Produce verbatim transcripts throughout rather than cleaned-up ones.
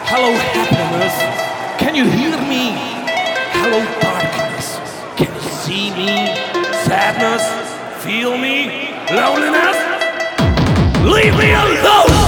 Hello, happiness. Can you hear me? Hello, darkness. Can you see me? Sadness. Feel me? Loneliness. Leave me alone!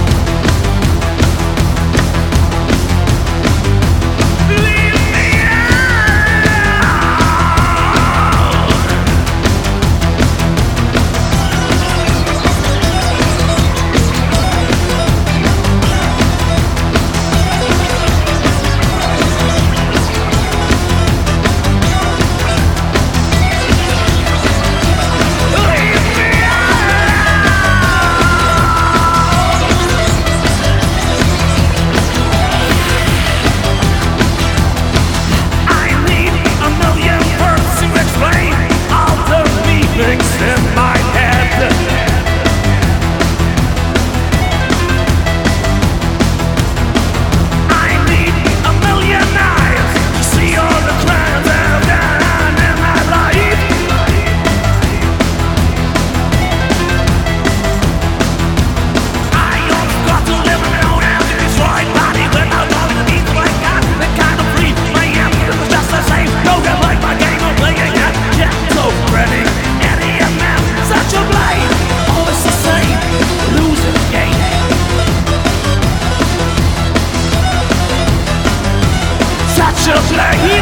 Just like him.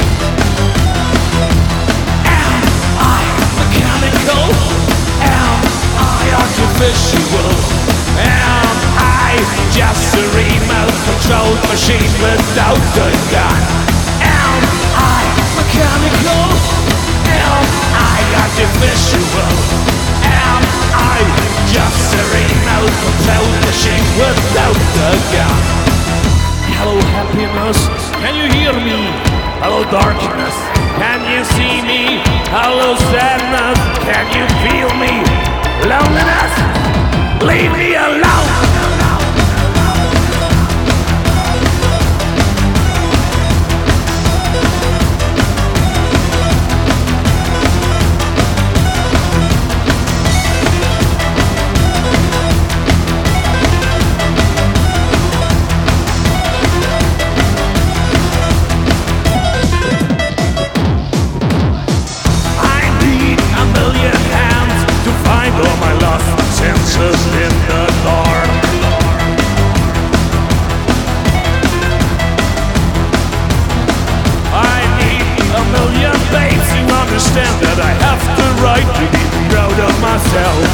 Am I mechanical? Am I artificial? Am I just a remote controlled machine without a gun? Am I mechanical? Am I artificial? Am I just a remote controlled machine without a gun? Hello, happiness. Can you hear me? Hello, darkness. Can you see me? Hello, sadness. Can you feel me? Loneliness. Leave me alone. Understand that I have the right to be proud of myself.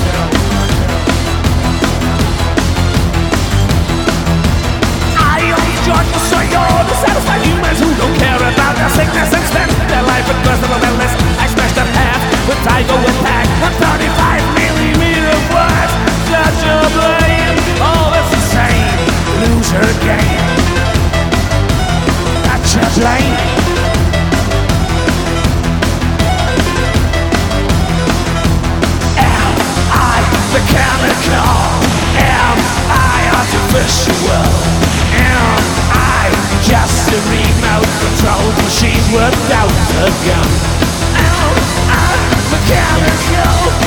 I only judge for so you're the satisfied humans who don't care about their sickness and spend their life with personal illness. I smash the path with Tygo attack and thirty-five millimeter words. Such a blame, all it's the same. Loser game. Such a blame. Mechanical, am I artificial? Am I just a remote controlled machine without a gun? Am I mechanical?